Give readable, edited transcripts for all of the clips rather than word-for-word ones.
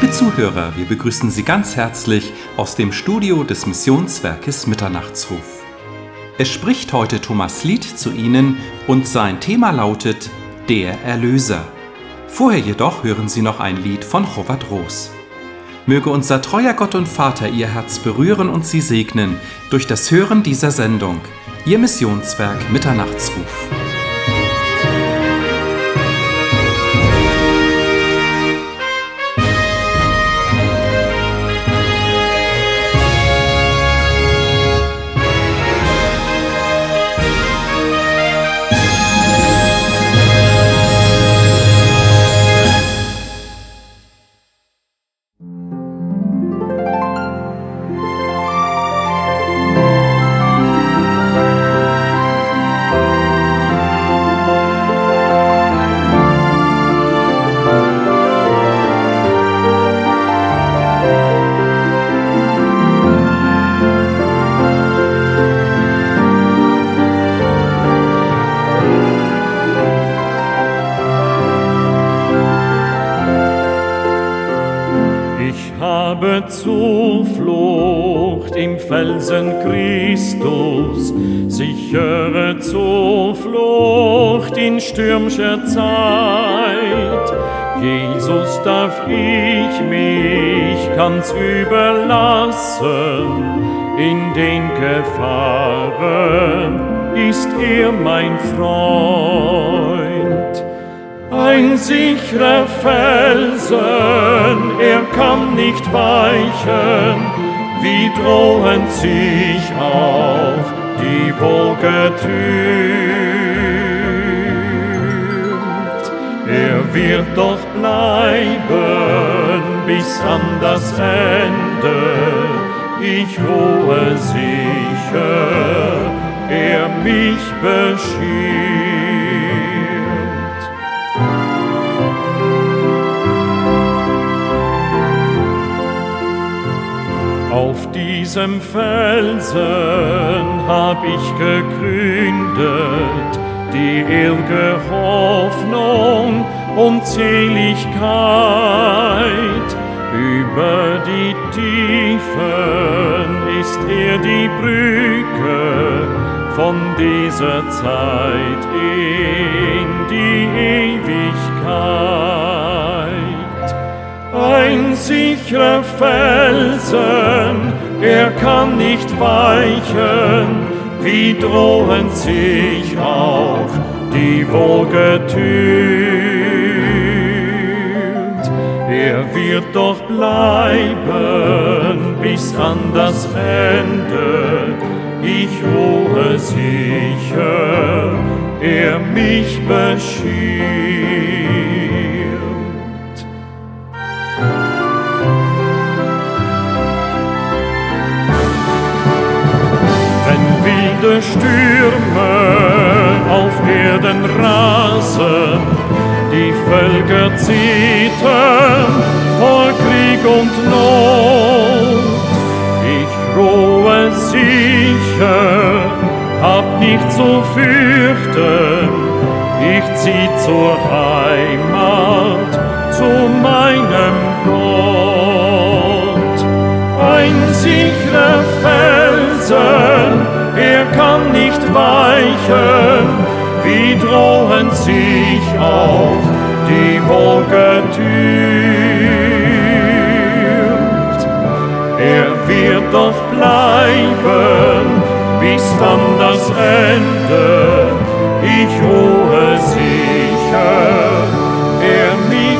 Liebe Zuhörer, wir begrüßen Sie ganz herzlich aus dem Studio des Missionswerkes Mitternachtsruf. Es spricht heute Thomas Lied zu Ihnen und sein Thema lautet Der Erlöser. Vorher jedoch hören Sie noch ein Lied von Robert Roos. Möge unser treuer Gott und Vater Ihr Herz berühren und Sie segnen durch das Hören dieser Sendung. Ihr Missionswerk Mitternachtsruf. Zuflucht im Felsen Christus, sichere Zuflucht in stürmischer Zeit. Jesus darf ich mich ganz überlassen, in den Gefahren ist er mein Freund. Ein sicherer Felsen, er kann nicht weichen, wie drohend sich auch die Woge türmt. Er wird doch bleiben bis an das Ende, ich ruhe sicher, er mich beschirmt. Auf diesem Felsen hab ich gegründet die ewige Hoffnung und Seligkeit. Über die Tiefen ist er die Brücke von dieser Zeit in die Ewigkeit. Ein sicherer Felsen, er kann nicht weichen, wie drohend sich auch die Woge türmt. Er wird doch bleiben bis an das Ende, ich ruhe sicher, er mich beschirmt. Wilde Stürme auf Erden rasen, die Völker zittern vor Krieg und Not. Ich ruhe sicher, hab nicht zu fürchten, ich zieh zur Heimat, zu meinem Gott. Ein sicherer Felsen, er kann nicht weichen, wie drohend sich auch die Woge türmt. Er wird doch bleiben bis an das Ende, ich ruhe sicher, er mich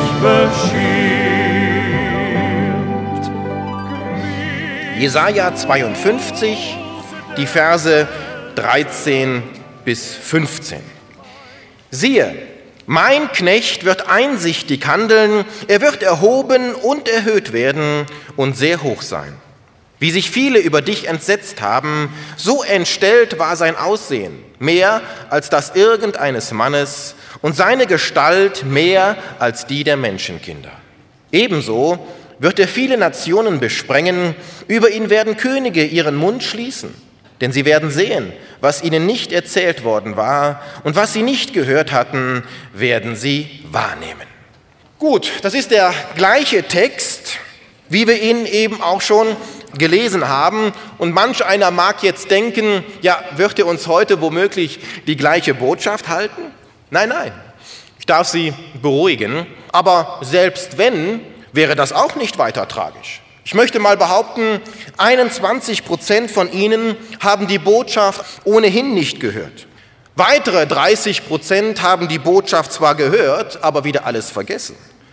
beschirmt. Jesaja 52, die Verse 13 bis 15. Siehe, mein Knecht wird einsichtig handeln, er wird erhoben und erhöht werden und sehr hoch sein. Wie sich viele über dich entsetzt haben, so entstellt war sein Aussehen, mehr als das irgendeines Mannes, und seine Gestalt mehr als die der Menschenkinder. Ebenso wird er viele Nationen besprengen, über ihn werden Könige ihren Mund schließen. Denn sie werden sehen, was ihnen nicht erzählt worden war, und was sie nicht gehört hatten, werden sie wahrnehmen. Gut, das ist der gleiche Text, wie wir ihn eben auch schon gelesen haben. Und manch einer mag jetzt denken, ja, wird er uns heute womöglich die gleiche Botschaft halten? Nein, nein, ich darf Sie beruhigen. Aber selbst wenn, wäre das auch nicht weiter tragisch. Ich möchte mal behaupten, 21% von Ihnen haben die Botschaft ohnehin nicht gehört. Weitere 30% haben die Botschaft zwar gehört, aber wieder alles vergessen.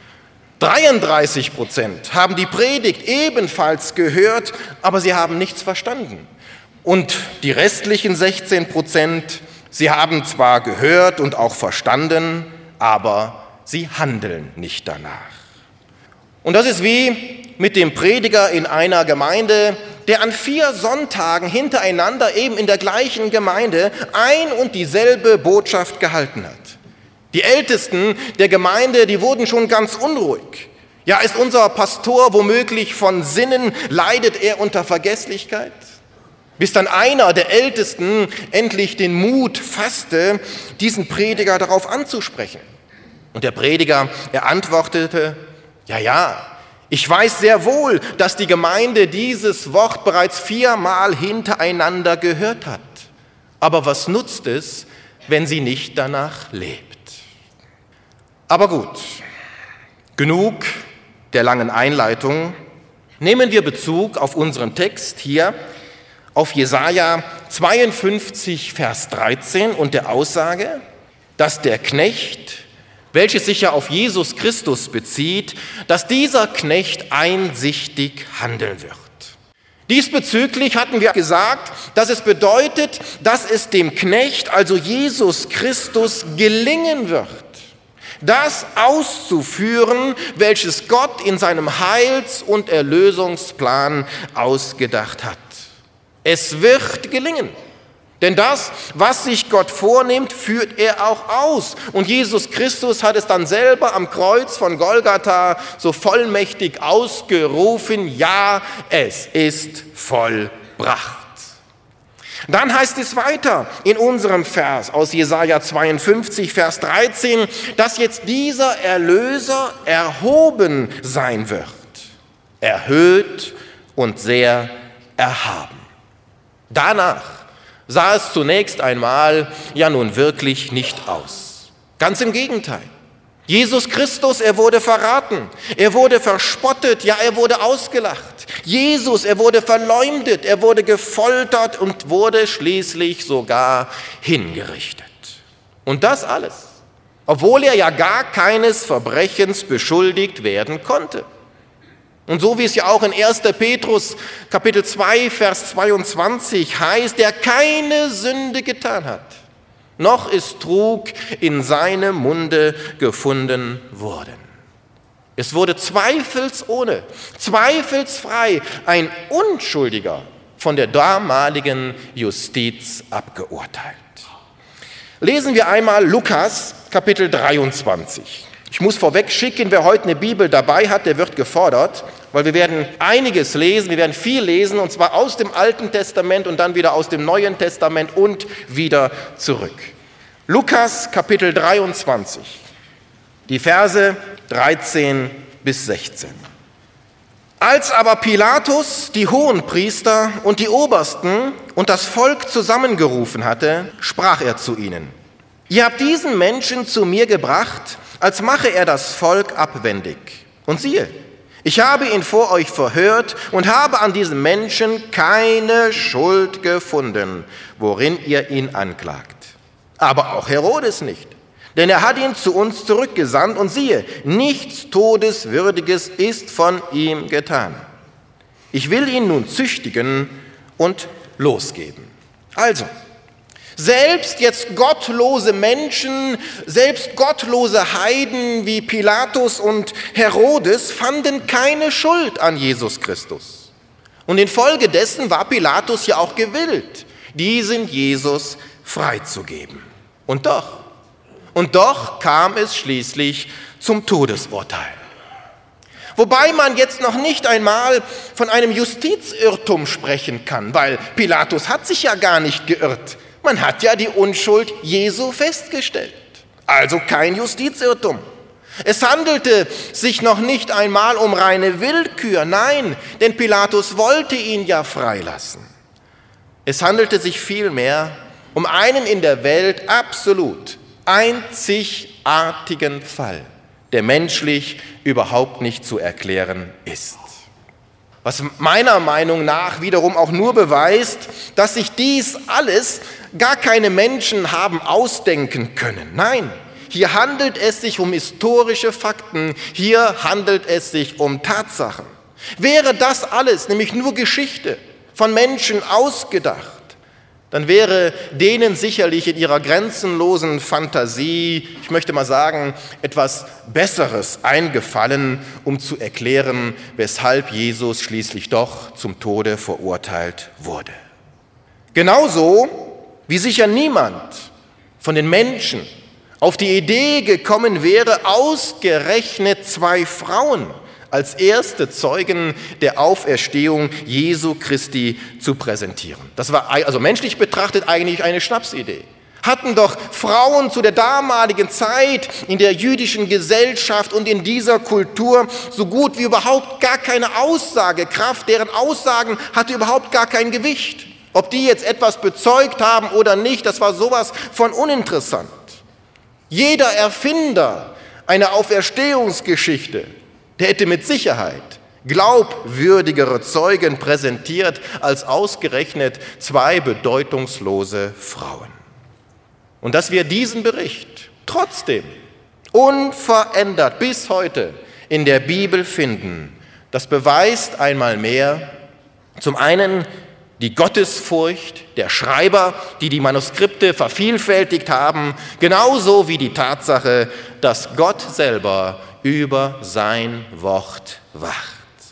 33% haben die Predigt ebenfalls gehört, aber sie haben nichts verstanden. Und die restlichen 16%, sie haben zwar gehört und auch verstanden, aber sie handeln nicht danach. Und das ist wie mit dem Prediger in einer Gemeinde, der an 4 Sonntagen hintereinander eben in der gleichen Gemeinde ein und dieselbe Botschaft gehalten hat. Die Ältesten der Gemeinde, die wurden schon ganz unruhig. Ja, ist unser Pastor womöglich von Sinnen, leidet er unter Vergesslichkeit? Bis dann einer der Ältesten endlich den Mut fasste, diesen Prediger darauf anzusprechen. Und der Prediger, er antwortete, ja, ich weiß sehr wohl, dass die Gemeinde dieses Wort bereits 4-mal hintereinander gehört hat. Aber was nutzt es, wenn sie nicht danach lebt? Aber gut, genug der langen Einleitung. Nehmen wir Bezug auf unseren Text hier, auf Jesaja 52, Vers 13 und der Aussage, dass der Knecht, welches sich ja auf Jesus Christus bezieht, dass dieser Knecht einsichtig handeln wird. Diesbezüglich hatten wir gesagt, dass es bedeutet, dass es dem Knecht, also Jesus Christus, gelingen wird, das auszuführen, welches Gott in seinem Heils- und Erlösungsplan ausgedacht hat. Es wird gelingen. Denn das, was sich Gott vornimmt, führt er auch aus. Und Jesus Christus hat es dann selber am Kreuz von Golgatha so vollmächtig ausgerufen, ja, es ist vollbracht. Dann heißt es weiter in unserem Vers aus Jesaja 52, Vers 13, dass jetzt dieser Erlöser erhoben sein wird. Erhöht und sehr erhaben. Danach sah es zunächst einmal ja nun wirklich nicht aus. Ganz im Gegenteil. Jesus Christus, er wurde verraten, er wurde verspottet, ja, er wurde ausgelacht. Jesus, er wurde verleumdet, er wurde gefoltert und wurde schließlich sogar hingerichtet. Und das alles, obwohl er ja gar keines Verbrechens beschuldigt werden konnte. Und so wie es ja auch in 1. Petrus Kapitel 2, Vers 22 heißt, der keine Sünde getan hat, noch ist Trug in seinem Munde gefunden worden. Es wurde zweifelsohne, zweifelsfrei ein Unschuldiger von der damaligen Justiz abgeurteilt. Lesen wir einmal Lukas Kapitel 23. Ich muss vorweg schicken, wer heute eine Bibel dabei hat, der wird gefordert, weil wir werden einiges lesen, wir werden viel lesen, und zwar aus dem Alten Testament und dann wieder aus dem Neuen Testament und wieder zurück. Lukas Kapitel 23, die Verse 13 bis 16. Als aber Pilatus die Hohenpriester und die Obersten und das Volk zusammengerufen hatte, sprach er zu ihnen: Ihr habt diesen Menschen zu mir gebracht, als mache er das Volk abwendig. Und siehe, ich habe ihn vor euch verhört und habe an diesem Menschen keine Schuld gefunden, worin ihr ihn anklagt. Aber auch Herodes nicht, denn er hat ihn zu uns zurückgesandt und siehe, nichts Todeswürdiges ist von ihm getan. Ich will ihn nun züchtigen und losgeben. Also, selbst jetzt gottlose Menschen, selbst gottlose Heiden wie Pilatus und Herodes fanden keine Schuld an Jesus Christus. Und infolgedessen war Pilatus ja auch gewillt, diesen Jesus freizugeben. Und doch kam es schließlich zum Todesurteil. Wobei man jetzt noch nicht einmal von einem Justizirrtum sprechen kann, weil Pilatus hat sich ja gar nicht geirrt. Man hat ja die Unschuld Jesu festgestellt. Also kein Justizirrtum. Es handelte sich noch nicht einmal um reine Willkür, nein, denn Pilatus wollte ihn ja freilassen. Es handelte sich vielmehr um einen in der Welt absolut einzigartigen Fall, der menschlich überhaupt nicht zu erklären ist. Was meiner Meinung nach wiederum auch nur beweist, dass sich dies alles gar keine Menschen haben ausdenken können. Nein, hier handelt es sich um historische Fakten, hier handelt es sich um Tatsachen. Wäre das alles nämlich nur Geschichte, von Menschen ausgedacht, dann wäre denen sicherlich in ihrer grenzenlosen Fantasie, ich möchte mal sagen, etwas Besseres eingefallen, um zu erklären, weshalb Jesus schließlich doch zum Tode verurteilt wurde. Genauso wie sicher niemand von den Menschen auf die Idee gekommen wäre, ausgerechnet 2 Frauen als erste Zeugen der Auferstehung Jesu Christi zu präsentieren. Das war also menschlich betrachtet eigentlich eine Schnapsidee. Hatten doch Frauen zu der damaligen Zeit in der jüdischen Gesellschaft und in dieser Kultur so gut wie überhaupt gar keine Aussagekraft, deren Aussagen hatte überhaupt gar kein Gewicht. Ob die jetzt etwas bezeugt haben oder nicht, das war sowas von uninteressant. Jeder Erfinder einer Auferstehungsgeschichte, der hätte mit Sicherheit glaubwürdigere Zeugen präsentiert als ausgerechnet 2 bedeutungslose Frauen. Und dass wir diesen Bericht trotzdem unverändert bis heute in der Bibel finden, das beweist einmal mehr zum einen die Gottesfurcht der Schreiber, die die Manuskripte vervielfältigt haben, genauso wie die Tatsache, dass Gott selber über sein Wort wacht.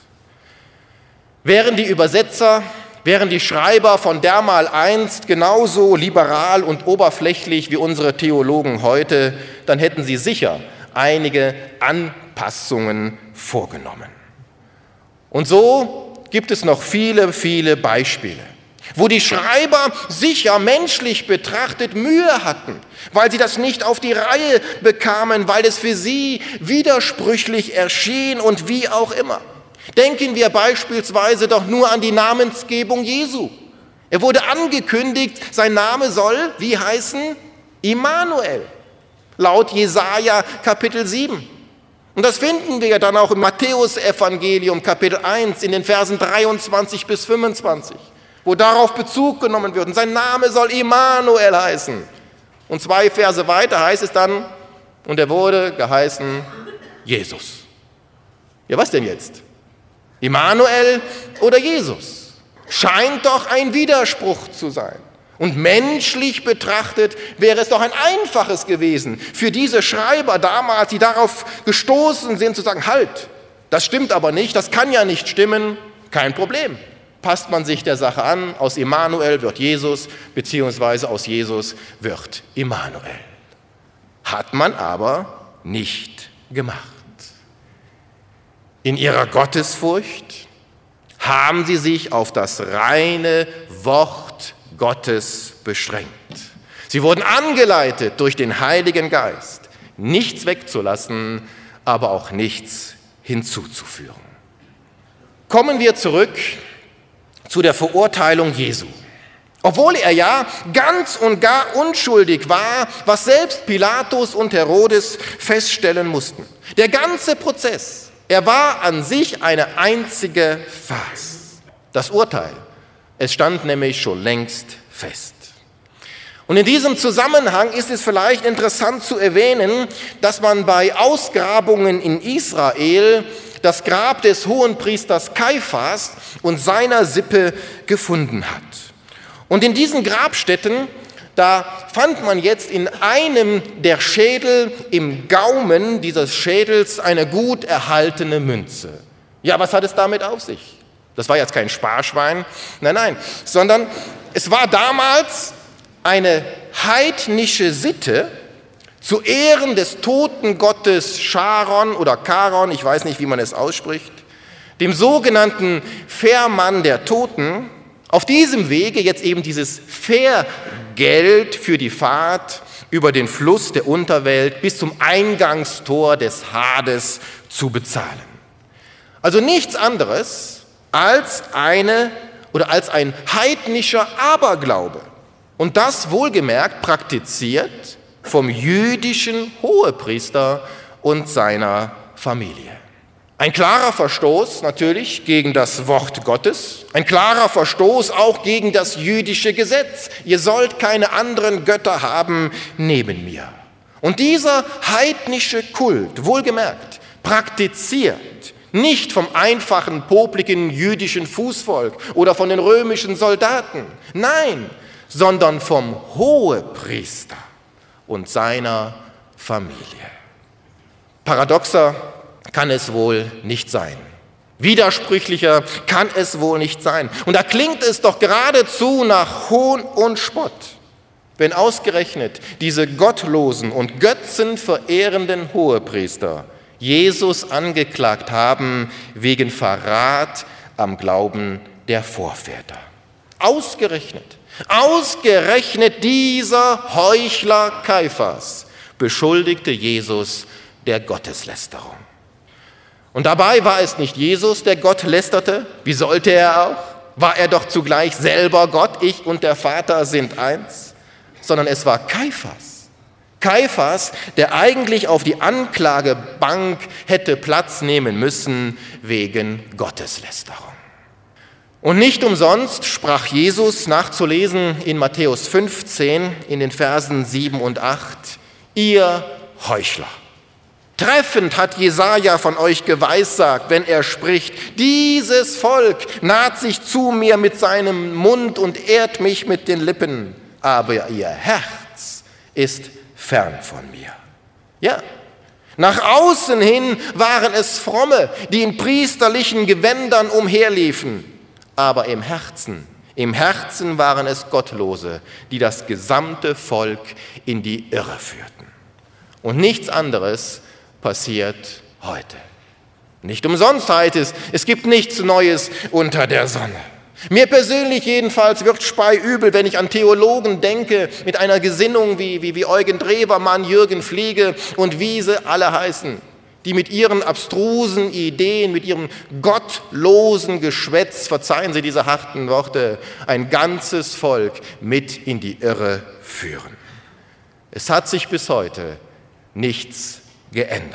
Wären die Übersetzer, wären die Schreiber von dermaleinst genauso liberal und oberflächlich wie unsere Theologen heute, dann hätten sie sicher einige Anpassungen vorgenommen. Und so gibt es noch viele, viele Beispiele, wo die Schreiber sicher menschlich betrachtet Mühe hatten, weil sie das nicht auf die Reihe bekamen, weil es für sie widersprüchlich erschien und wie auch immer. Denken wir beispielsweise doch nur an die Namensgebung Jesu. Er wurde angekündigt, sein Name soll, wie heißen? Immanuel, laut Jesaja Kapitel 7. Und das finden wir dann auch im Matthäus-Evangelium Kapitel 1 in den Versen 23 bis 25, wo darauf Bezug genommen wird. Und sein Name soll Immanuel heißen. Und 2 Verse weiter heißt es dann, und er wurde geheißen Jesus. Ja, was denn jetzt? Immanuel oder Jesus? Scheint doch ein Widerspruch zu sein. Und menschlich betrachtet wäre es doch ein einfaches gewesen für diese Schreiber damals, die darauf gestoßen sind, zu sagen, halt, das stimmt aber nicht, das kann ja nicht stimmen, kein Problem. Passt man sich der Sache an, aus Immanuel wird Jesus, beziehungsweise aus Jesus wird Immanuel. Hat man aber nicht gemacht. In ihrer Gottesfurcht haben sie sich auf das reine Wort Gottes beschränkt. Sie wurden angeleitet durch den Heiligen Geist, nichts wegzulassen, aber auch nichts hinzuzufügen. Kommen wir zurück zu der Verurteilung Jesu. Obwohl er ja ganz und gar unschuldig war, was selbst Pilatus und Herodes feststellen mussten. Der ganze Prozess, er war an sich eine einzige Farce. Das Urteil, es stand nämlich schon längst fest. Und in diesem Zusammenhang ist es vielleicht interessant zu erwähnen, dass man bei Ausgrabungen in Israel das Grab des Hohenpriesters Kaiphas und seiner Sippe gefunden hat. Und in diesen Grabstätten, da fand man jetzt in einem der Schädel im Gaumen dieses Schädels eine gut erhaltene Münze. Ja, was hat es damit auf sich? Das war jetzt kein Sparschwein, nein, sondern es war damals eine heidnische Sitte zu Ehren des Totengottes Charon oder Charon, ich weiß nicht, wie man es ausspricht, dem sogenannten Fährmann der Toten, Auf diesem Wege jetzt eben dieses Fährgeld für die Fahrt über den Fluss der Unterwelt bis zum Eingangstor des Hades zu bezahlen. Also nichts anderes als ein heidnischer Aberglaube. Und das wohlgemerkt praktiziert vom jüdischen Hohepriester und seiner Familie. Ein klarer Verstoß natürlich gegen das Wort Gottes, ein klarer Verstoß auch gegen das jüdische Gesetz. Ihr sollt keine anderen Götter haben neben mir. Und dieser heidnische Kult, wohlgemerkt, praktiziert nicht vom einfachen, popligen jüdischen Fußvolk oder von den römischen Soldaten, nein, sondern vom Hohepriester und seiner Familie. Paradoxer kann es wohl nicht sein. Widersprüchlicher kann es wohl nicht sein. Und da klingt es doch geradezu nach Hohn und Spott, wenn ausgerechnet diese gottlosen und götzenverehrenden Hohepriester Jesus angeklagt haben wegen Verrat am Glauben der Vorväter. Ausgerechnet dieser Heuchler Kaiphas beschuldigte Jesus der Gotteslästerung. Und dabei war es nicht Jesus, der Gott lästerte. Wie sollte er auch? War er doch zugleich selber Gott, ich und der Vater sind eins? Sondern es war Kaiphas. Kaiphas, der eigentlich auf die Anklagebank hätte Platz nehmen müssen wegen Gotteslästerung. Und nicht umsonst sprach Jesus, nachzulesen in Matthäus 15, in den Versen 7 und 8, ihr Heuchler. Treffend hat Jesaja von euch geweissagt, wenn er spricht, dieses Volk naht sich zu mir mit seinem Mund und ehrt mich mit den Lippen, aber ihr Herz ist fern von mir. Ja, nach außen hin waren es Fromme, die in priesterlichen Gewändern umherliefen, aber im Herzen waren es Gottlose, die das gesamte Volk in die Irre führten. Und nichts anderes passiert heute. Nicht umsonst heißt es gibt nichts Neues unter der Sonne. Mir persönlich jedenfalls wird speiübel, wenn ich an Theologen denke, mit einer Gesinnung wie Eugen Drewermann, Jürgen Fliege und wie sie alle heißen, die mit ihren abstrusen Ideen, mit ihrem gottlosen Geschwätz, verzeihen Sie diese harten Worte, ein ganzes Volk mit in die Irre führen. Es hat sich bis heute nichts geändert.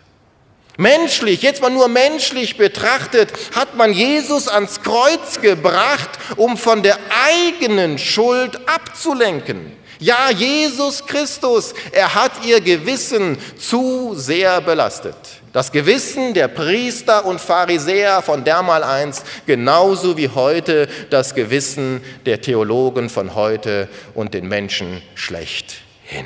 Menschlich, jetzt mal nur menschlich betrachtet, hat man Jesus ans Kreuz gebracht, um von der eigenen Schuld abzulenken. Ja, Jesus Christus, er hat ihr Gewissen zu sehr belastet. Das Gewissen der Priester und Pharisäer von dermaleinst, genauso wie heute das Gewissen der Theologen von heute und den Menschen schlechthin.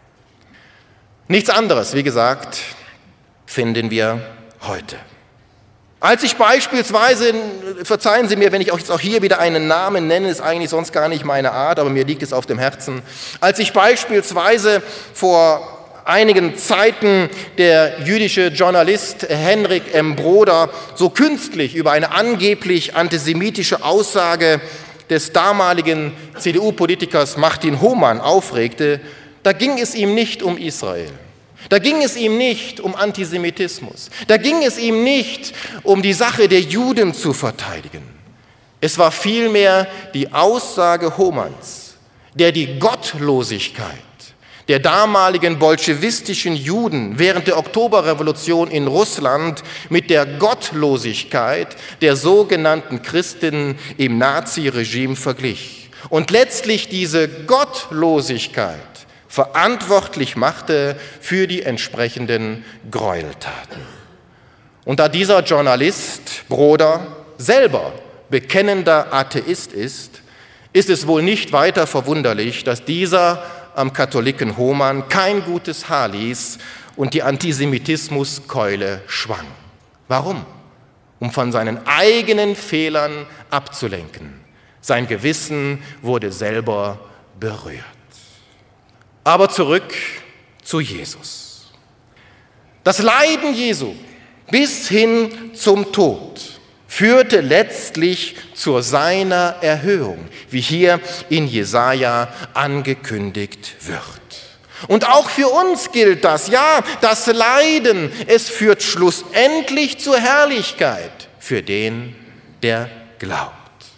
Nichts anderes, wie gesagt, finden wir heute. Als ich beispielsweise, verzeihen Sie mir, wenn ich jetzt auch hier wieder einen Namen nenne, ist eigentlich sonst gar nicht meine Art, aber mir liegt es auf dem Herzen. Als ich beispielsweise vor einigen Zeiten der jüdische Journalist Henrik M. Broder so künstlich über eine angeblich antisemitische Aussage des damaligen CDU-Politikers Martin Hohmann aufregte, da ging es ihm nicht um Israel. Da ging es ihm nicht um Antisemitismus. Da ging es ihm nicht um die Sache der Juden zu verteidigen. Es war vielmehr die Aussage Hohmanns, der die Gottlosigkeit der damaligen bolschewistischen Juden während der Oktoberrevolution in Russland mit der Gottlosigkeit der sogenannten Christen im Naziregime verglich und letztlich diese Gottlosigkeit verantwortlich machte für die entsprechenden Gräueltaten. Und da dieser Journalist Broder selber bekennender Atheist ist, ist es wohl nicht weiter verwunderlich, dass dieser am Katholiken Hohmann kein gutes Haar ließ und die Antisemitismuskeule schwang. Warum? Um von seinen eigenen Fehlern abzulenken. Sein Gewissen wurde selber berührt. Aber zurück zu Jesus. Das Leiden Jesu bis hin zum Tod führte letztlich zu seiner Erhöhung, wie hier in Jesaja angekündigt wird. Und auch für uns gilt das, ja, das Leiden, es führt schlussendlich zur Herrlichkeit für den, der glaubt.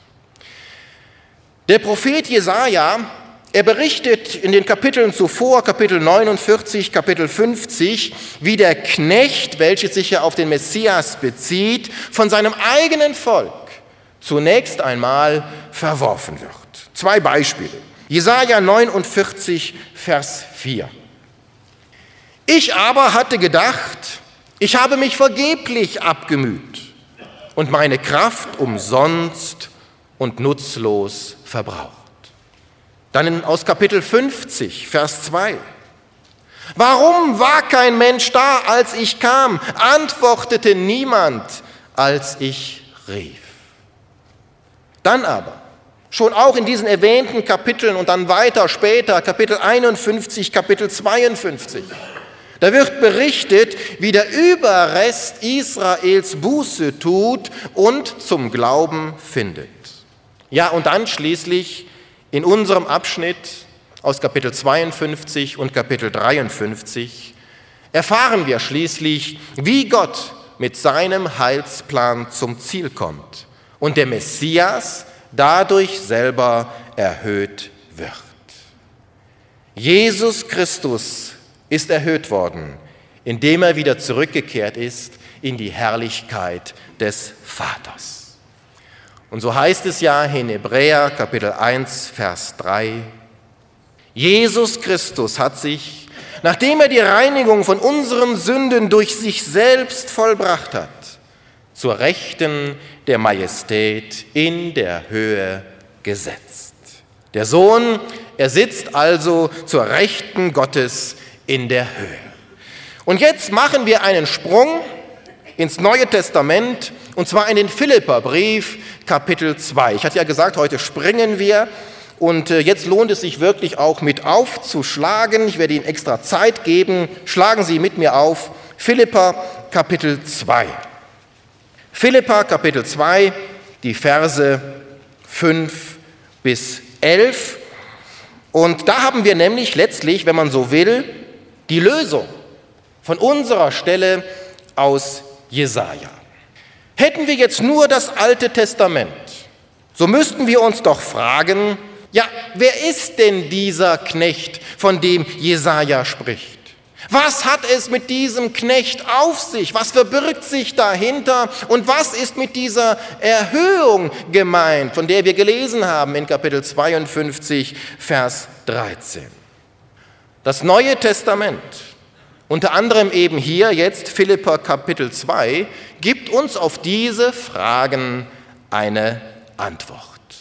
Der Prophet Jesaja, er berichtet in den Kapiteln zuvor, Kapitel 49, Kapitel 50, wie der Knecht, welches sich ja auf den Messias bezieht, von seinem eigenen Volk zunächst einmal verworfen wird. 2 Beispiele. Jesaja 49, Vers 4. Ich aber hatte gedacht, ich habe mich vergeblich abgemüht und meine Kraft umsonst und nutzlos verbraucht. Dann aus Kapitel 50, Vers 2. Warum war kein Mensch da, als ich kam? Antwortete niemand, als ich rief. Dann aber, schon auch in diesen erwähnten Kapiteln und dann weiter später, Kapitel 51, Kapitel 52, da wird berichtet, wie der Überrest Israels Buße tut und zum Glauben findet. Ja, und dann schließlich in unserem Abschnitt aus Kapitel 52 und Kapitel 53 erfahren wir schließlich, wie Gott mit seinem Heilsplan zum Ziel kommt und der Messias dadurch selber erhöht wird. Jesus Christus ist erhöht worden, indem er wieder zurückgekehrt ist in die Herrlichkeit des Vaters. Und so heißt es ja in Hebräer Kapitel 1, Vers 3, Jesus Christus hat sich, nachdem er die Reinigung von unseren Sünden durch sich selbst vollbracht hat, zur Rechten der Majestät in der Höhe gesetzt. Der Sohn, er sitzt also zur Rechten Gottes in der Höhe. Und jetzt machen wir einen Sprung ins Neue Testament, und zwar in den Philipperbrief, Kapitel 2. Ich hatte ja gesagt, heute springen wir, und jetzt lohnt es sich wirklich auch mit aufzuschlagen. Ich werde Ihnen extra Zeit geben. Schlagen Sie mit mir auf, Philipper, Kapitel 2. Philipper, Kapitel 2, die Verse 5 bis 11. Und da haben wir nämlich letztlich, wenn man so will, die Lösung von unserer Stelle aus Jesaja. Hätten wir jetzt nur das Alte Testament, so müssten wir uns doch fragen, ja, wer ist denn dieser Knecht, von dem Jesaja spricht? Was hat es mit diesem Knecht auf sich? Was verbirgt sich dahinter? Und was ist mit dieser Erhöhung gemeint, von der wir gelesen haben in Kapitel 52, Vers 13? Das Neue Testament, unter anderem eben hier jetzt Philipper Kapitel 2, gibt uns auf diese Fragen eine Antwort.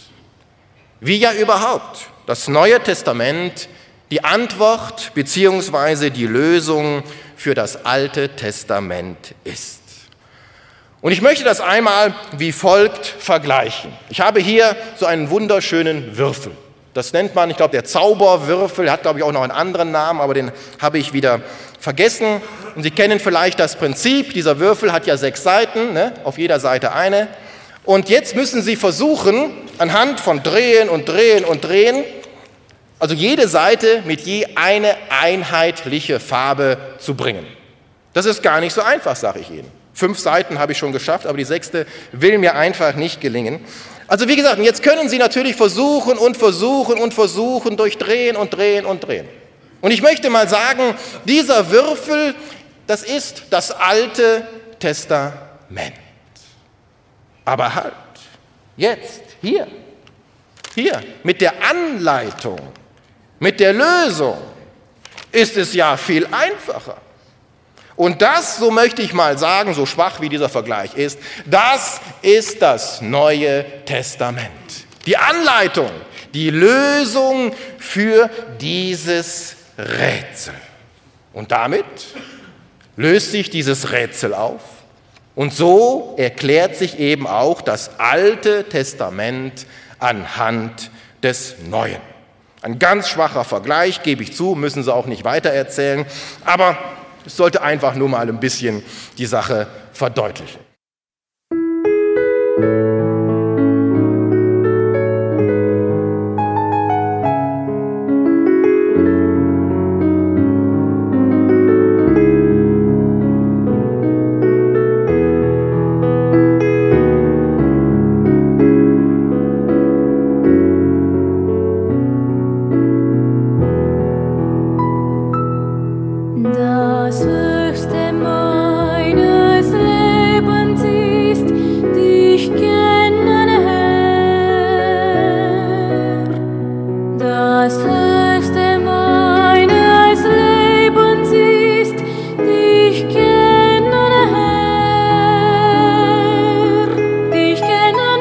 Wie ja überhaupt das Neue Testament die Antwort bzw. die Lösung für das Alte Testament ist. Und ich möchte das einmal wie folgt vergleichen. Ich habe hier so einen wunderschönen Würfel. Das nennt man, ich glaube, der Zauberwürfel, hat, glaube ich, auch noch einen anderen Namen, aber den habe ich wieder vergessen. Und Sie kennen vielleicht das Prinzip, dieser Würfel hat ja 6 Seiten, ne? Auf jeder Seite eine. Und jetzt müssen Sie versuchen, anhand von Drehen und Drehen und Drehen, also jede Seite mit je eine einheitliche Farbe zu bringen. Das ist gar nicht so einfach, sage ich Ihnen. 5 Seiten habe ich schon geschafft, aber die 6. will mir einfach nicht gelingen. Also wie gesagt, jetzt können Sie natürlich versuchen und versuchen und versuchen, durch Drehen und Drehen und Drehen. Und ich möchte mal sagen, dieser Würfel, das ist das Alte Testament. Aber halt, jetzt, hier, mit der Anleitung, mit der Lösung ist es ja viel einfacher. Und das, so möchte ich mal sagen, so schwach wie dieser Vergleich ist, das ist das Neue Testament. Die Anleitung, die Lösung für dieses Rätsel. Und damit löst sich dieses Rätsel auf. Und so erklärt sich eben auch das Alte Testament anhand des Neuen. Ein ganz schwacher Vergleich, gebe ich zu, müssen Sie auch nicht weitererzählen, aber es sollte einfach nur mal ein bisschen die Sache verdeutlichen. Das Höchste meines Lebens ist dich kennen, Herr, dich kennen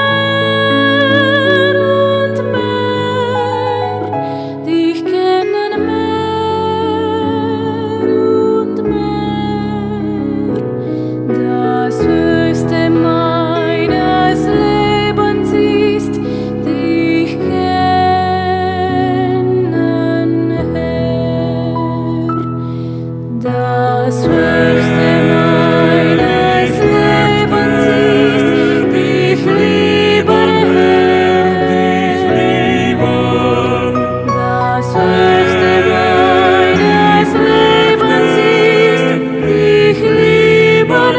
mehr und mehr, dich kennen mehr und mehr. Das Höchste meines Lebens ist dich kennen, Herr. Das Höchste meines Lebens ist dich lieben, Herr. Das Höchste meines Lebens ist dich lieben,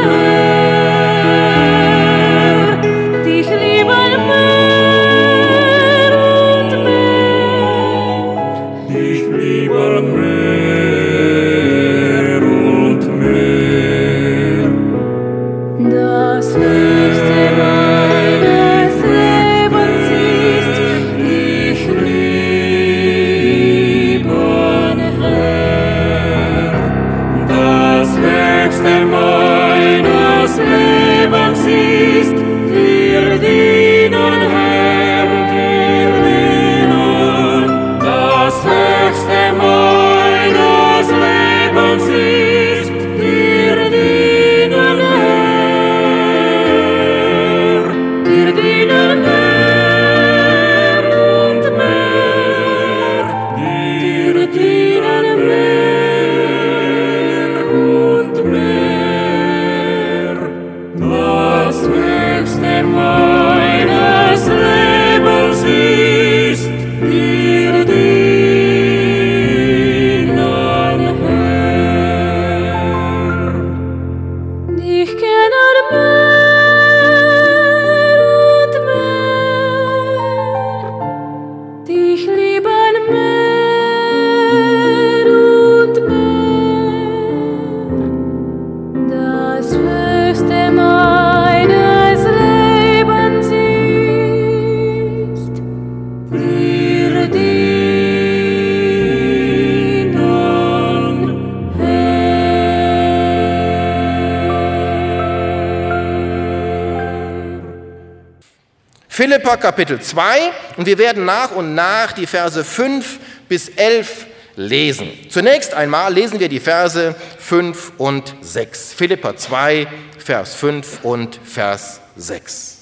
Herr. Dich lieben mehr und mehr. Dich lieber mehr und mehr. Das Höchste meines Lebens ist dich lieben, Herr. Das Höchste meines Lebens ist dir dienen, Herr, dir dienen. Das Höchste meines Lebens ist dir dienen, Herr, dir dienen mehr und mehr, dir dienen mehr und mehr. Das Höchste meines Lebens ist dir dienen, Herr. Dich kennen mehr und mehr, dich lieben mehr und mehr. Das Höchste meines Lebens ist dir dienen, Herr. Philipper Kapitel 2 und wir werden nach und nach die Verse 5 bis 11 lesen. Zunächst einmal lesen wir die Verse 5 und 6. Philipper 2, Vers 5 und Vers 6.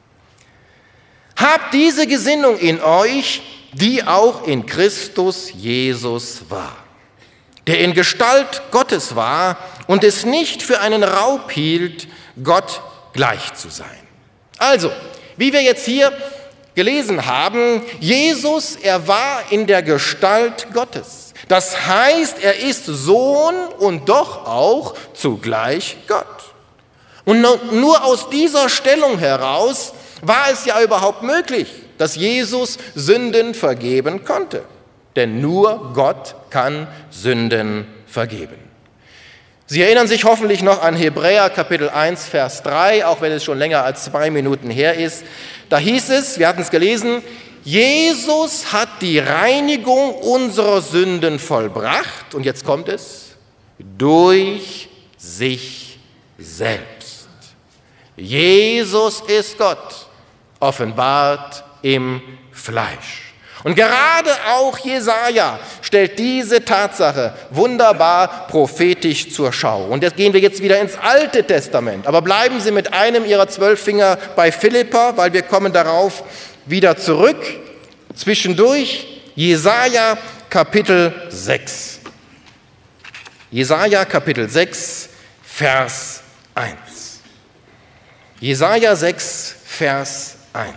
Habt diese Gesinnung in euch, die auch in Christus Jesus war, der in Gestalt Gottes war und es nicht für einen Raub hielt, Gott gleich zu sein. Also, wie wir jetzt hier gelesen haben, Jesus, er war in der Gestalt Gottes. Das heißt, er ist Sohn und doch auch zugleich Gott. Und nur aus dieser Stellung heraus war es ja überhaupt möglich, dass Jesus Sünden vergeben konnte. Denn nur Gott kann Sünden vergeben. Sie erinnern sich hoffentlich noch an Hebräer Kapitel 1, Vers 3, auch wenn es schon länger als 2 Minuten her ist. Da hieß es, wir hatten es gelesen, Jesus hat die Reinigung unserer Sünden vollbracht, und jetzt kommt es, durch sich selbst. Jesus ist Gott, offenbart im Fleisch. Und gerade auch Jesaja stellt diese Tatsache wunderbar prophetisch zur Schau. Und jetzt gehen wir jetzt wieder ins Alte Testament. Aber bleiben Sie mit einem Ihrer 12 Finger bei Philipper, weil wir kommen darauf wieder zurück. Zwischendurch Jesaja Kapitel 6. Jesaja Kapitel 6, Vers 1. Jesaja 6, Vers 1.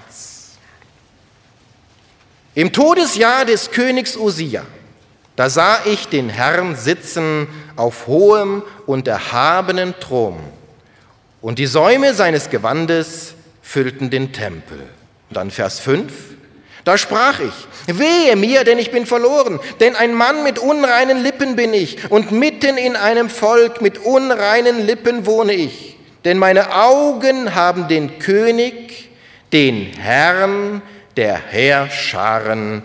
Im Todesjahr des Königs Usia, da sah ich den Herrn sitzen auf hohem und erhabenen Thron, und die Säume seines Gewandes füllten den Tempel. Und dann Vers 5, da sprach ich, wehe mir, denn ich bin verloren, denn ein Mann mit unreinen Lippen bin ich, und mitten in einem Volk mit unreinen Lippen wohne ich. Denn meine Augen haben den König, den Herrn der Heerscharen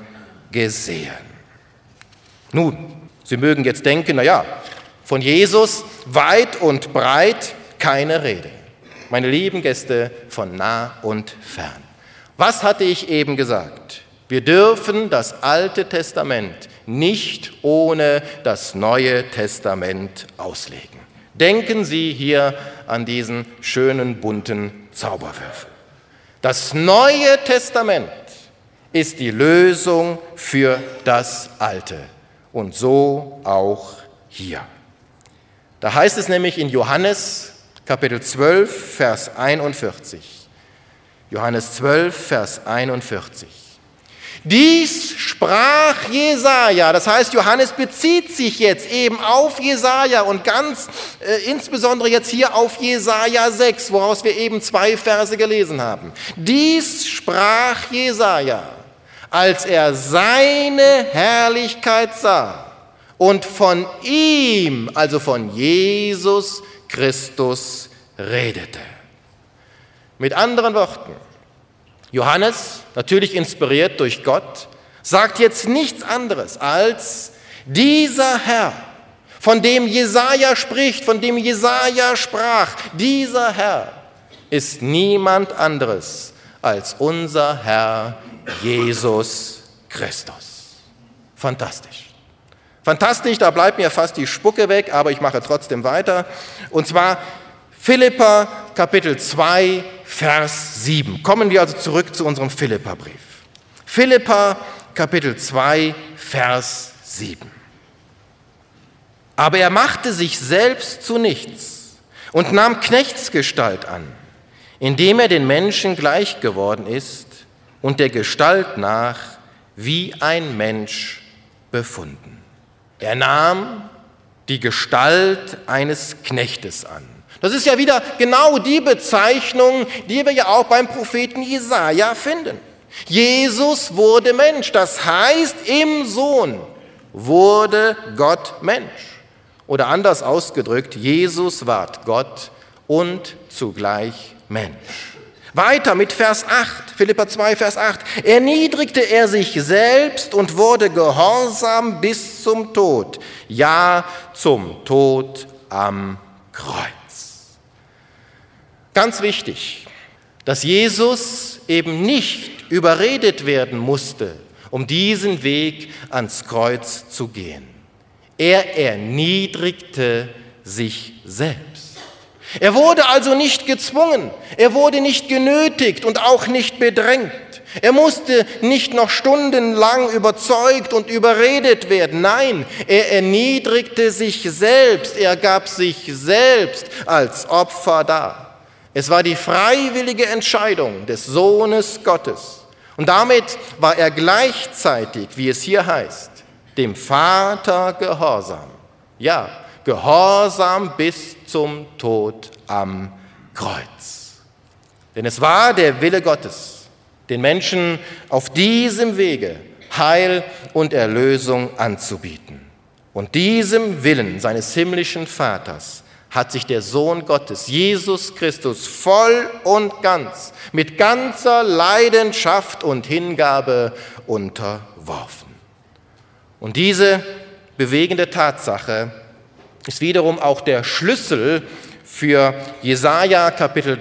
gesehen. Nun, Sie mögen jetzt denken, naja, von Jesus weit und breit keine Rede. Meine lieben Gäste von nah und fern. Was hatte ich eben gesagt? Wir dürfen das Alte Testament nicht ohne das Neue Testament auslegen. Denken Sie hier an diesen schönen bunten Zauberwürfel. Das Neue Testament ist die Lösung für das Alte und so auch hier. Da heißt es nämlich in Johannes Kapitel 12, Vers 41. Johannes 12, Vers 41. Dies sprach Jesaja, das heißt, Johannes bezieht sich jetzt eben auf Jesaja und ganz insbesondere jetzt hier auf Jesaja 6, woraus wir eben 2 Verse gelesen haben. Dies sprach Jesaja, als er seine Herrlichkeit sah und von ihm, also von Jesus Christus, redete. Mit anderen Worten, Johannes, natürlich inspiriert durch Gott, sagt jetzt nichts anderes als dieser Herr, von dem Jesaja spricht, von dem Jesaja sprach, dieser Herr ist niemand anderes als unser Herr Jesus Christus. Fantastisch. Fantastisch, da bleibt mir fast die Spucke weg, aber ich mache trotzdem weiter. Und zwar Philipper Kapitel 2, Vers 7. Kommen wir also zurück zu unserem Philipperbrief. Philipper Kapitel 2, Vers 7. Aber er machte sich selbst zu nichts und nahm Knechtsgestalt an, indem er den Menschen gleich geworden ist und der Gestalt nach wie ein Mensch befunden. Er nahm die Gestalt eines Knechtes an. Das ist ja wieder genau die Bezeichnung, die wir ja auch beim Propheten Jesaja finden. Jesus wurde Mensch, das heißt, im Sohn wurde Gott Mensch. Oder anders ausgedrückt, Jesus ward Gott und zugleich Mensch. Weiter mit Vers 8, Philipper 2, Vers 8. Erniedrigte er sich selbst und wurde gehorsam bis zum Tod, ja, zum Tod am Kreuz. Ganz wichtig, dass Jesus eben nicht überredet werden musste, um diesen Weg ans Kreuz zu gehen. Er erniedrigte sich selbst. Er wurde also nicht gezwungen, er wurde nicht genötigt und auch nicht bedrängt. Er musste nicht noch stundenlang überzeugt und überredet werden. Nein, er erniedrigte sich selbst, er gab sich selbst als Opfer dar. Es war die freiwillige Entscheidung des Sohnes Gottes. Und damit war er gleichzeitig, wie es hier heißt, dem Vater gehorsam. Ja, gehorsam bis zum Tod am Kreuz. Denn es war der Wille Gottes, den Menschen auf diesem Wege Heil und Erlösung anzubieten. Und diesem Willen seines himmlischen Vaters hat sich der Sohn Gottes, Jesus Christus, voll und ganz, mit ganzer Leidenschaft und Hingabe unterworfen. Und diese bewegende Tatsache ist wiederum auch der Schlüssel für Jesaja Kapitel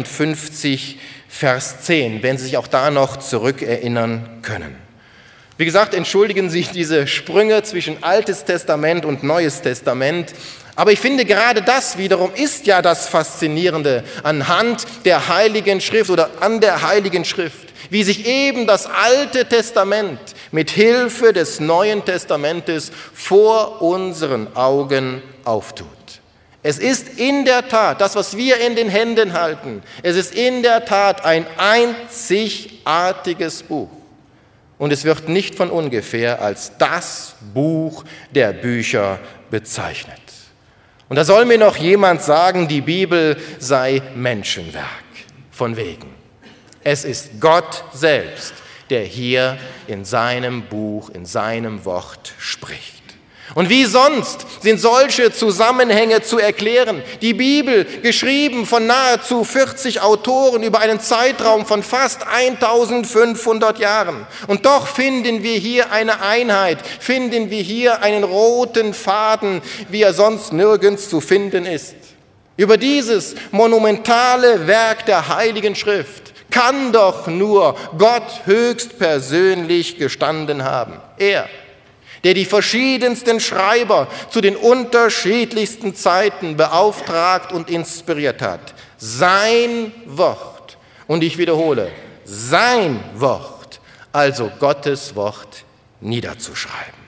53, Vers 10, wenn Sie sich auch da noch zurückerinnern können. Wie gesagt, entschuldigen Sie diese Sprünge zwischen Altes Testament und Neues Testament, aber ich finde, gerade das wiederum ist ja das Faszinierende anhand der Heiligen Schrift oder an der Heiligen Schrift, wie sich eben das Alte Testament mit Hilfe des Neuen Testamentes vor unseren Augen auftut. Es ist in der Tat, das, was wir in den Händen halten, es ist in der Tat ein einzigartiges Buch. Und es wird nicht von ungefähr als das Buch der Bücher bezeichnet. Und da soll mir noch jemand sagen, die Bibel sei Menschenwerk. Von wegen. Es ist Gott selbst, der hier in seinem Buch, in seinem Wort spricht. Und wie sonst sind solche Zusammenhänge zu erklären? Die Bibel, geschrieben von nahezu 40 Autoren über einen Zeitraum von fast 1500 Jahren. Und doch finden wir hier eine Einheit, finden wir hier einen roten Faden, wie er sonst nirgends zu finden ist. Über dieses monumentale Werk der Heiligen Schrift kann doch nur Gott höchstpersönlich gestanden haben. Er, der die verschiedensten Schreiber zu den unterschiedlichsten Zeiten beauftragt und inspiriert hat. Sein Wort, und ich wiederhole, sein Wort, also Gottes Wort, niederzuschreiben.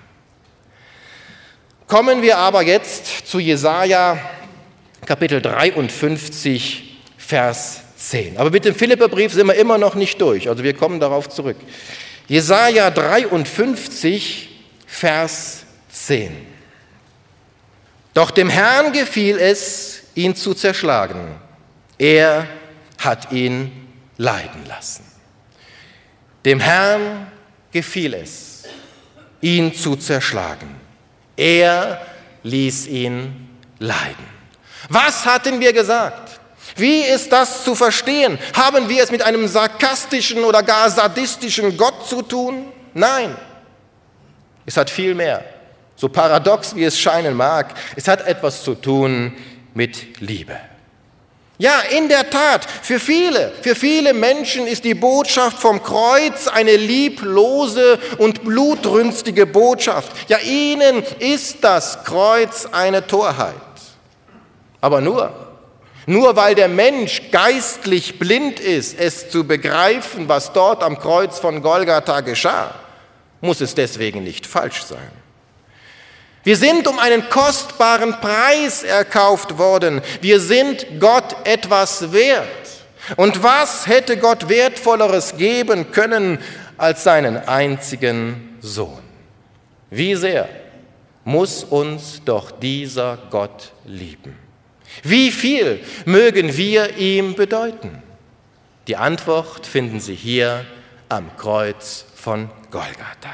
Kommen wir aber jetzt zu Jesaja, Kapitel 53, Vers 10. Aber mit dem Philipperbrief sind wir immer noch nicht durch, also wir kommen darauf zurück. Jesaja 53, Vers 10. Doch dem Herrn gefiel es, ihn zu zerschlagen. Er hat ihn leiden lassen. Dem Herrn gefiel es, ihn zu zerschlagen. Er ließ ihn leiden. Was hatten wir gesagt? Wie ist das zu verstehen? Haben wir es mit einem sarkastischen oder gar sadistischen Gott zu tun? Nein. Es hat viel mehr, so paradox wie es scheinen mag, es hat etwas zu tun mit Liebe. Ja, in der Tat, für viele Menschen ist die Botschaft vom Kreuz eine lieblose und blutrünstige Botschaft. Ja, ihnen ist das Kreuz eine Torheit. Aber nur weil der Mensch geistlich blind ist, es zu begreifen, was dort am Kreuz von Golgatha geschah, muss es deswegen nicht falsch sein. Wir sind um einen kostbaren Preis erkauft worden. Wir sind Gott etwas wert. Und was hätte Gott Wertvolleres geben können als seinen einzigen Sohn? Wie sehr muss uns doch dieser Gott lieben? Wie viel mögen wir ihm bedeuten? Die Antwort finden Sie hier am Kreuz von Golgatha.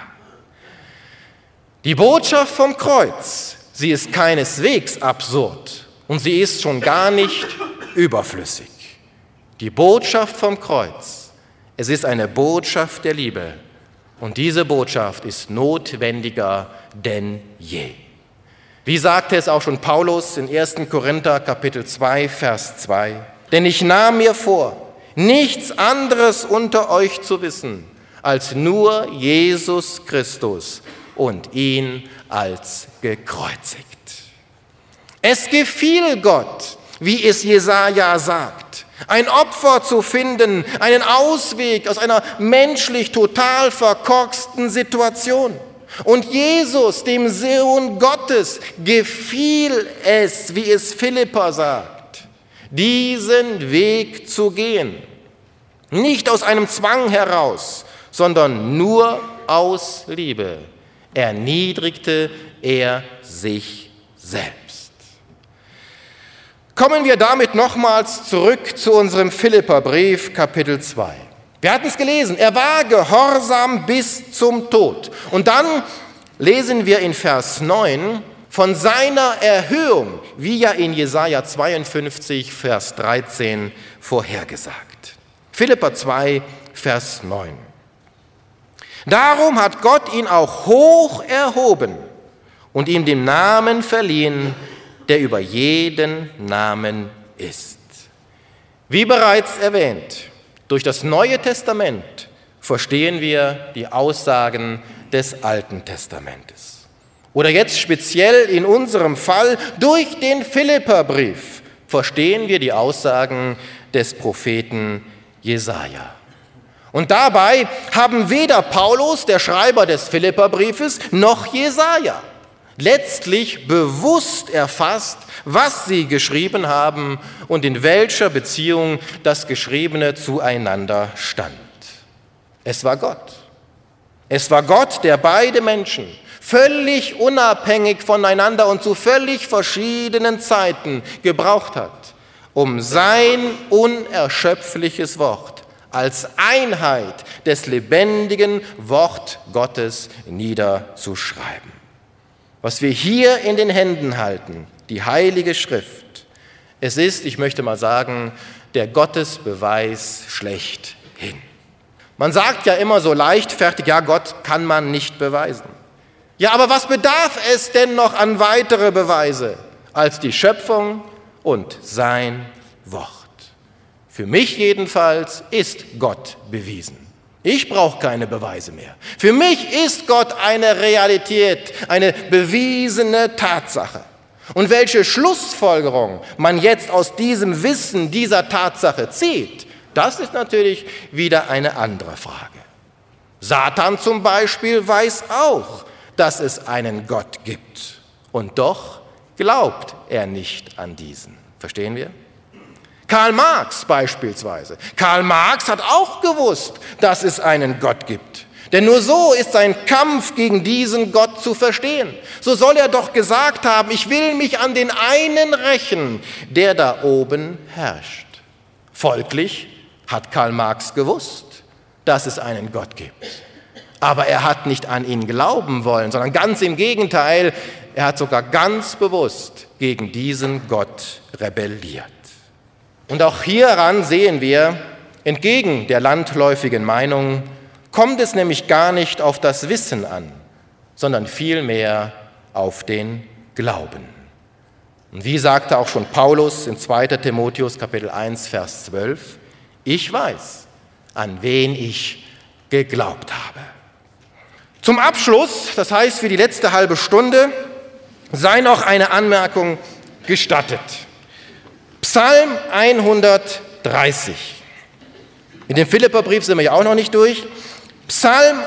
Die Botschaft vom Kreuz, sie ist keineswegs absurd und sie ist schon gar nicht überflüssig. Die Botschaft vom Kreuz, es ist eine Botschaft der Liebe und diese Botschaft ist notwendiger denn je. Wie sagte es auch schon Paulus in 1. Korinther Kapitel 2, Vers 2? Denn ich nahm mir vor, nichts anderes unter euch zu wissen, als nur Jesus Christus und ihn als gekreuzigt. Es gefiel Gott, wie es Jesaja sagt, ein Opfer zu finden, einen Ausweg aus einer menschlich total verkorksten Situation. Und Jesus, dem Sohn Gottes, gefiel es, wie es Philipper sagt, diesen Weg zu gehen. Nicht aus einem Zwang heraus, sondern nur aus Liebe. Erniedrigte er sich selbst. Kommen wir damit nochmals zurück zu unserem Philipperbrief, Kapitel 2. Wir hatten es gelesen, er war gehorsam bis zum Tod. Und dann lesen wir in Vers 9 von seiner Erhöhung, wie ja in Jesaja 52, Vers 13 vorhergesagt. Philipper 2, Vers 9. Darum hat Gott ihn auch hoch erhoben und ihm den Namen verliehen, der über jeden Namen ist. Wie bereits erwähnt, durch das Neue Testament verstehen wir die Aussagen des Alten Testamentes. Oder jetzt speziell in unserem Fall durch den Philipperbrief verstehen wir die Aussagen des Propheten Jesaja. Und dabei haben weder Paulus, der Schreiber des Philipperbriefes, noch Jesaja letztlich bewusst erfasst, was sie geschrieben haben und in welcher Beziehung das Geschriebene zueinander stand. Es war Gott. Es war Gott, der beide Menschen völlig unabhängig voneinander und zu völlig verschiedenen Zeiten gebraucht hat, um sein unerschöpfliches Wort als Einheit des lebendigen Wort Gottes niederzuschreiben. was wir hier in den Händen halten, die Heilige Schrift, es ist, ich möchte mal sagen, der Gottesbeweis schlechthin. Man sagt ja immer so leichtfertig, ja, Gott kann man nicht beweisen. Ja, aber was bedarf es denn noch an weitere Beweise als die Schöpfung und sein Wort? Für mich jedenfalls ist Gott bewiesen. Ich brauche keine Beweise mehr. Für mich ist Gott eine Realität, eine bewiesene Tatsache. Und welche Schlussfolgerung man jetzt aus diesem Wissen dieser Tatsache zieht, das ist natürlich wieder eine andere Frage. Satan zum Beispiel weiß auch, dass es einen Gott gibt. Und doch glaubt er nicht an diesen. Verstehen wir? Karl Marx beispielsweise. Karl Marx hat auch gewusst, dass es einen Gott gibt. Denn nur so ist sein Kampf gegen diesen Gott zu verstehen. So soll er doch gesagt haben, ich will mich an den einen rächen, der da oben herrscht. Folglich hat Karl Marx gewusst, dass es einen Gott gibt. Aber er hat nicht an ihn glauben wollen, sondern ganz im Gegenteil, er hat sogar ganz bewusst gegen diesen Gott rebelliert. Und auch hieran sehen wir, entgegen der landläufigen Meinung, kommt es nämlich gar nicht auf das Wissen an, sondern vielmehr auf den Glauben. Und wie sagte auch schon Paulus in 2. Timotheus Kapitel 1, Vers 12, ich weiß, an wen ich geglaubt habe. Zum Abschluss, das heißt für die letzte halbe Stunde, sei noch eine Anmerkung gestattet. Psalm 130. In dem Philipperbrief sind wir ja auch noch nicht durch. Psalm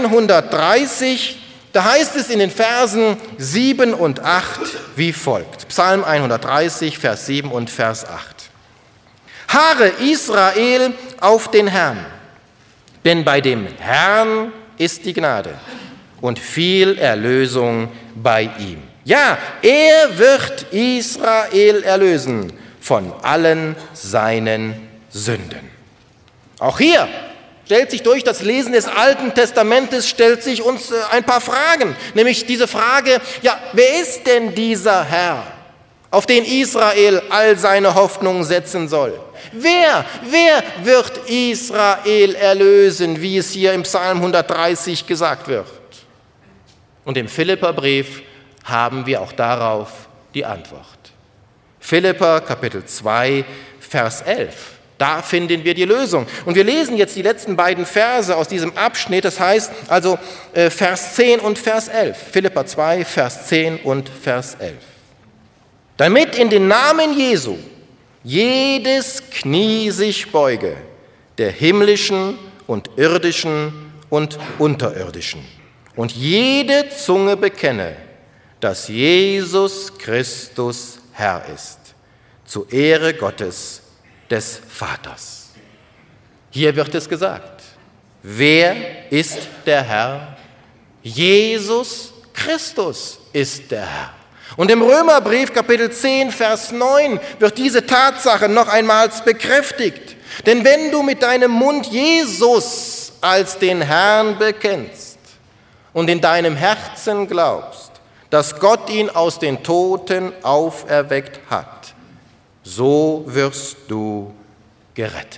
130, da heißt es in den Versen 7 und 8 wie folgt. Psalm 130, Vers 7 und Vers 8. Harre Israel auf den Herrn, denn bei dem Herrn ist die Gnade und viel Erlösung bei ihm. Ja, er wird Israel erlösen von allen seinen Sünden. Auch hier stellt sich durch das Lesen des Alten Testamentes, stellt sich uns ein paar Fragen, nämlich diese Frage, ja, wer ist denn dieser Herr, auf den Israel all seine Hoffnung setzen soll? Wer wird Israel erlösen, wie es hier im Psalm 130 gesagt wird? Und im Philipperbrief haben wir auch darauf die Antwort. Philipper Kapitel 2, Vers 11. Da finden wir die Lösung. Und wir lesen jetzt die letzten beiden Verse aus diesem Abschnitt, das heißt also Vers 10 und Vers 11. Philipper 2, Vers 10 und Vers 11. Damit in den Namen Jesu jedes Knie sich beuge, der himmlischen und irdischen und unterirdischen, und jede Zunge bekenne, dass Jesus Christus Herr ist, zur Ehre Gottes, des Vaters. Hier wird es gesagt, wer ist der Herr? Jesus Christus ist der Herr. Und im Römerbrief Kapitel 10, Vers 9 wird diese Tatsache noch einmals bekräftigt. Denn wenn du mit deinem Mund Jesus als den Herrn bekennst und in deinem Herzen glaubst, dass Gott ihn aus den Toten auferweckt hat, so wirst du gerettet.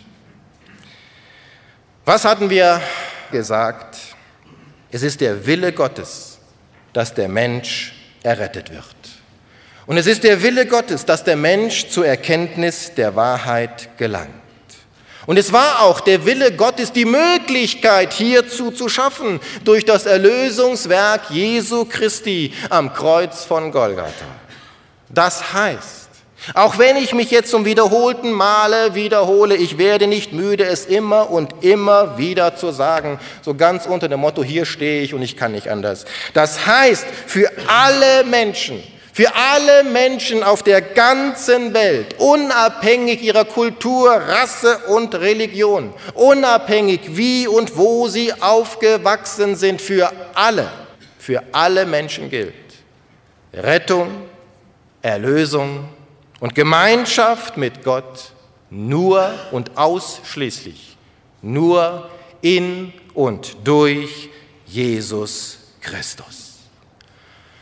Was hatten wir gesagt? Es ist der Wille Gottes, dass der Mensch errettet wird. Und es ist der Wille Gottes, dass der Mensch zur Erkenntnis der Wahrheit gelangt. Und es war auch der Wille Gottes, die Möglichkeit hierzu zu schaffen, durch das Erlösungswerk Jesu Christi am Kreuz von Golgatha. Das heißt, auch wenn ich mich jetzt zum wiederholten Male wiederhole, ich werde nicht müde, es immer und immer wieder zu sagen, so ganz unter dem Motto, hier stehe ich und ich kann nicht anders. Das heißt, für alle Menschen auf der ganzen Welt, unabhängig ihrer Kultur, Rasse und Religion, unabhängig wie und wo sie aufgewachsen sind, für alle Menschen gilt Rettung, Erlösung und Gemeinschaft mit Gott nur und ausschließlich nur in und durch Jesus Christus.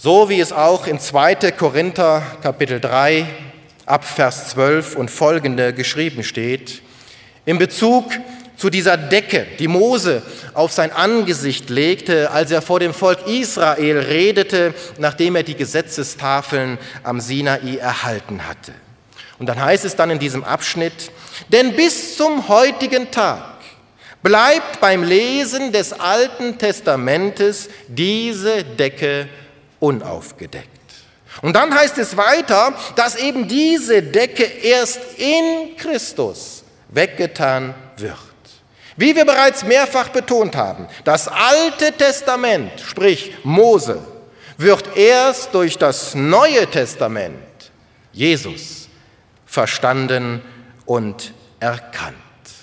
So wie es auch in 2. Korinther Kapitel 3 ab Vers 12 und folgende geschrieben steht, in Bezug zu dieser Decke, die Mose auf sein Angesicht legte, als er vor dem Volk Israel redete, nachdem er die Gesetzestafeln am Sinai erhalten hatte. Und dann heißt es dann in diesem Abschnitt, denn bis zum heutigen Tag bleibt beim Lesen des Alten Testamentes diese Decke unaufgedeckt. Und dann heißt es weiter, dass eben diese Decke erst in Christus weggetan wird. Wie wir bereits mehrfach betont haben, das Alte Testament, sprich Mose, wird erst durch das Neue Testament, Jesus, verstanden und erkannt.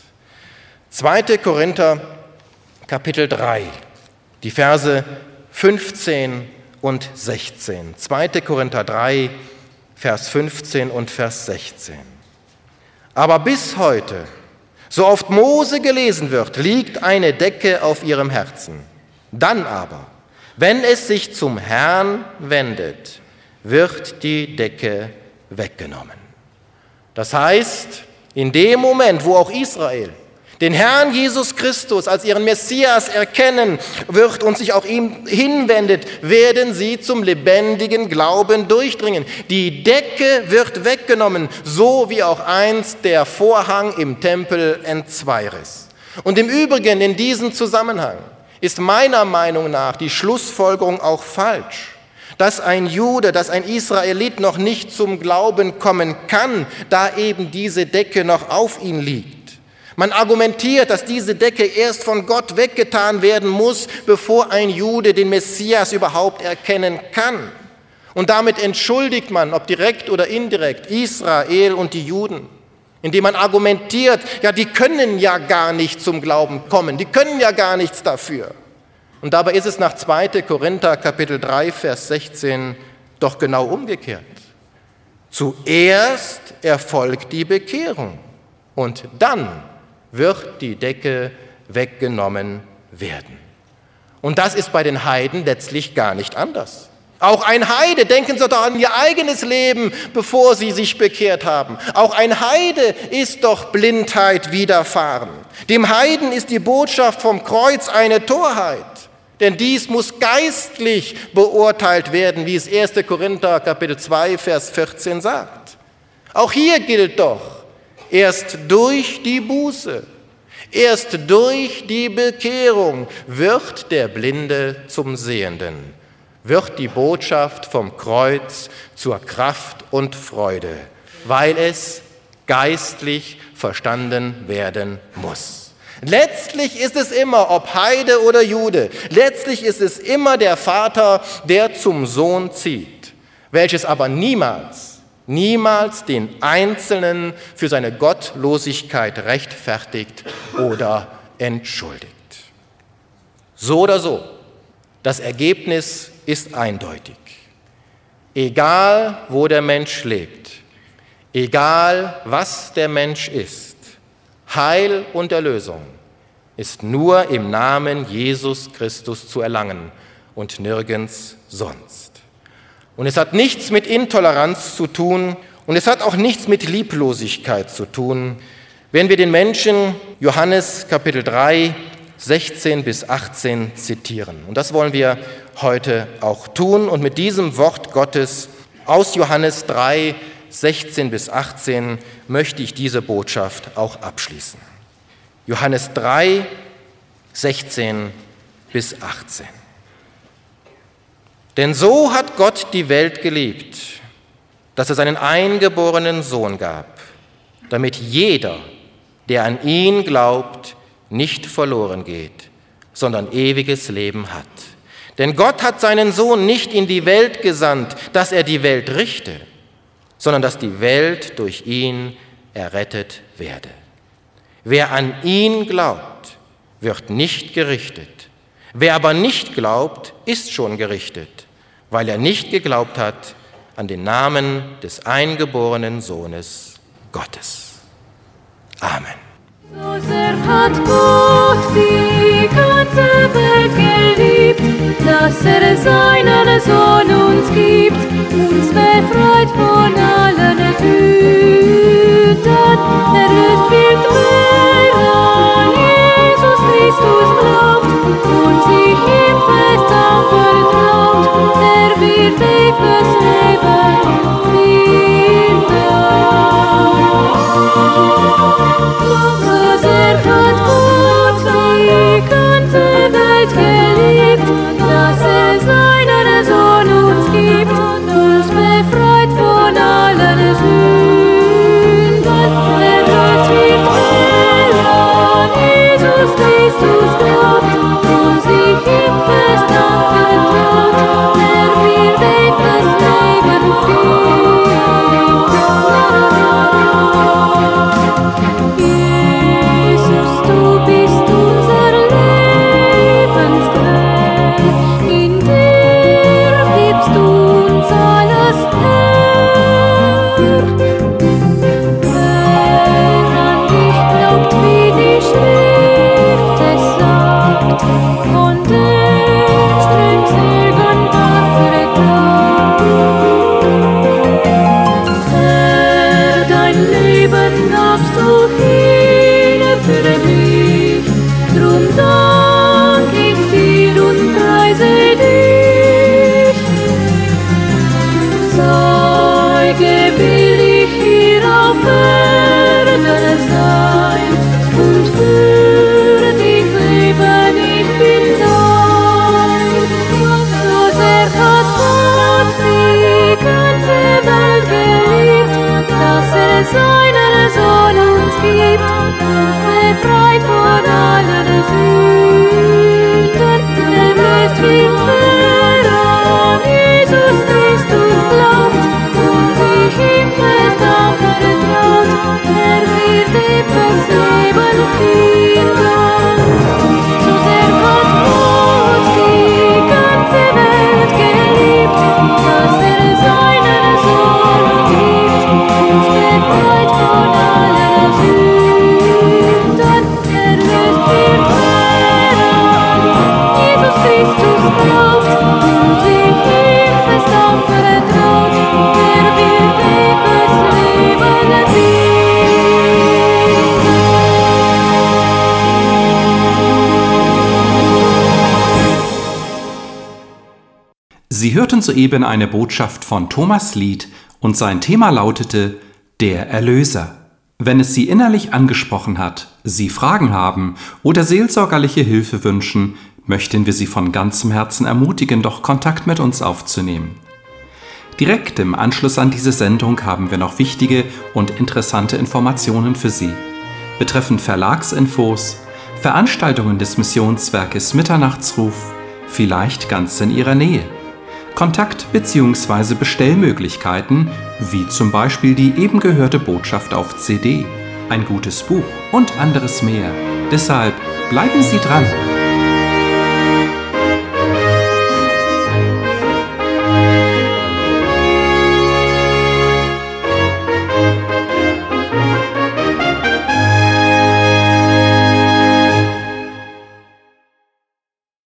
2. Korinther Kapitel 3, die Verse 15 und 16. 2. Korinther 3, Vers 15 und Vers 16. Aber bis heute, so oft Mose gelesen wird, liegt eine Decke auf ihrem Herzen. Dann aber, wenn es sich zum Herrn wendet, wird die Decke weggenommen. Das heißt, in dem Moment, wo auch Israel den Herrn Jesus Christus als ihren Messias erkennen wird und sich auch ihm hinwendet, werden sie zum lebendigen Glauben durchdringen. Die Decke wird weggenommen, so wie auch einst der Vorhang im Tempel entzweiriss. Und im Übrigen in diesem Zusammenhang ist meiner Meinung nach die Schlussfolgerung auch falsch, dass ein Jude, dass ein Israelit noch nicht zum Glauben kommen kann, da eben diese Decke noch auf ihn liegt. Man argumentiert, dass diese Decke erst von Gott weggetan werden muss, bevor ein Jude den Messias überhaupt erkennen kann. Und damit entschuldigt man, ob direkt oder indirekt, Israel und die Juden, indem man argumentiert, ja, die können ja gar nicht zum Glauben kommen, die können ja gar nichts dafür. Und dabei ist es nach 2. Korinther Kapitel 3, Vers 16 doch genau umgekehrt. Zuerst erfolgt die Bekehrung und dann wird die Decke weggenommen werden. Und das ist bei den Heiden letztlich gar nicht anders. Auch ein Heide, denken Sie doch an ihr eigenes Leben, bevor sie sich bekehrt haben. Auch ein Heide ist doch Blindheit widerfahren. Dem Heiden ist die Botschaft vom Kreuz eine Torheit. Denn dies muss geistlich beurteilt werden, wie es 1. Korinther Kapitel 2, Vers 14 sagt. Auch hier gilt doch, erst durch die Buße, erst durch die Bekehrung wird der Blinde zum Sehenden, wird die Botschaft vom Kreuz zur Kraft und Freude, weil es geistlich verstanden werden muss. Letztlich ist es immer, ob Heide oder Jude, letztlich ist es immer der Vater, der zum Sohn zieht, welches aber niemals den Einzelnen für seine Gottlosigkeit rechtfertigt oder entschuldigt. So oder so, das Ergebnis ist eindeutig. Egal, wo der Mensch lebt, egal, was der Mensch ist, Heil und Erlösung ist nur im Namen Jesus Christus zu erlangen und nirgends sonst. Und es hat nichts mit Intoleranz zu tun und es hat auch nichts mit Lieblosigkeit zu tun, wenn wir den Menschen Johannes Kapitel 3, 16 bis 18 zitieren. Und das wollen wir heute auch tun und mit diesem Wort Gottes aus Johannes 3, 16 bis 18 möchte ich diese Botschaft auch abschließen. Johannes 3, 16 bis 18. Denn so hat Gott die Welt geliebt, dass er seinen eingeborenen Sohn gab, damit jeder, der an ihn glaubt, nicht verloren geht, sondern ewiges Leben hat. Denn Gott hat seinen Sohn nicht in die Welt gesandt, dass er die Welt richte, sondern dass die Welt durch ihn errettet werde. Wer an ihn glaubt, wird nicht gerichtet. Wer aber nicht glaubt, ist schon gerichtet, weil er nicht geglaubt hat an den Namen des eingeborenen Sohnes Gottes. Amen. So sehr hat Gott die ganze Welt geliebt, dass er seinen Sohn Sie hörten soeben eine Botschaft von Thomas Lied und sein Thema lautete Der Erlöser. Wenn es Sie innerlich angesprochen hat, Sie Fragen haben oder seelsorgerliche Hilfe wünschen, möchten wir Sie von ganzem Herzen ermutigen, doch Kontakt mit uns aufzunehmen. Direkt im Anschluss an diese Sendung haben wir noch wichtige und interessante Informationen für Sie. Betreffend Verlagsinfos, Veranstaltungen des Missionswerkes Mitternachtsruf, vielleicht ganz in Ihrer Nähe. Kontakt- bzw. Bestellmöglichkeiten, wie zum Beispiel die eben gehörte Botschaft auf CD, ein gutes Buch und anderes mehr. Deshalb bleiben Sie dran!